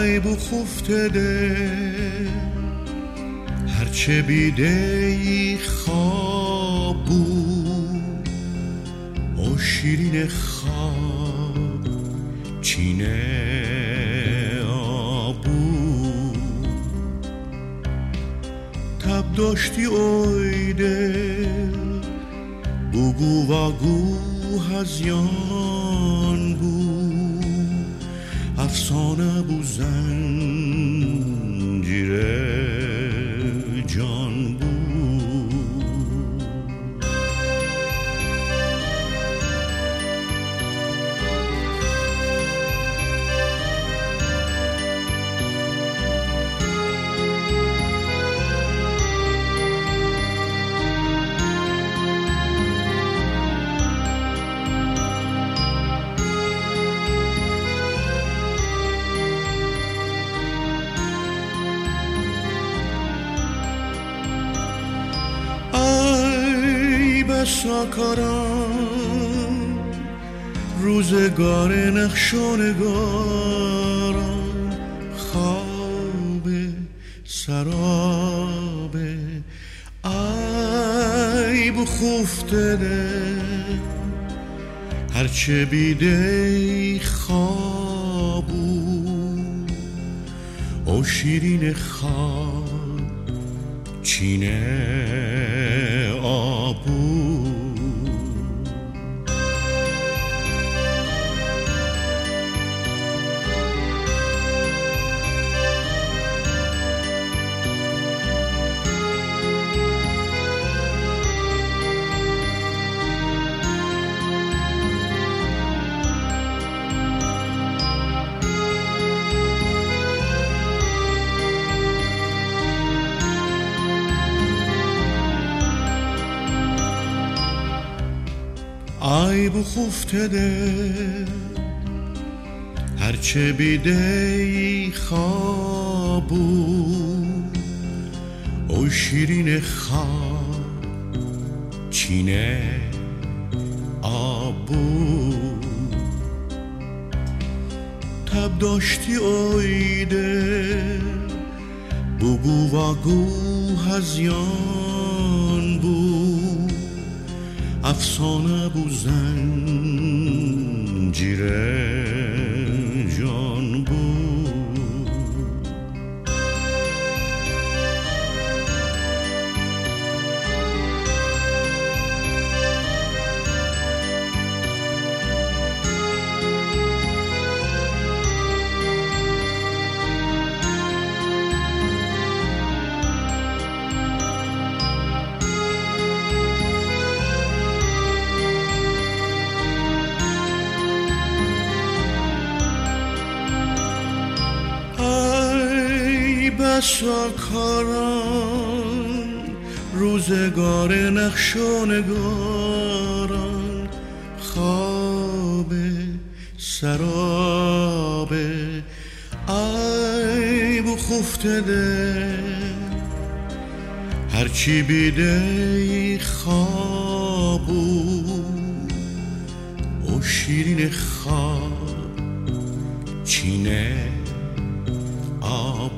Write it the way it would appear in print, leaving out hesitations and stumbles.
ای بو خفته ده هرچه بیدهی خواب بود او شیرین خواب چینه آبود تب داشتی اوی دل بگو و گو هزیان بود افسانه بو زنجیره جان بود ساکاران روزگار نقش و نگاران خواب سراب ای بخفته ده هرچه بیده خوابو او شیرین خواب چینه آبو ای بخفته ده هرچه بیدهی خوابو او شیرین خواب چینه آبو تب داشتی اوی دل بگو و گو هزیان بود افسانه بو زنجیره جان بود ساکاران روزگار نقش و نگاران خواب سراب ای بخفته ده هرچی بیده خوابو او شیرین خواب چینه آب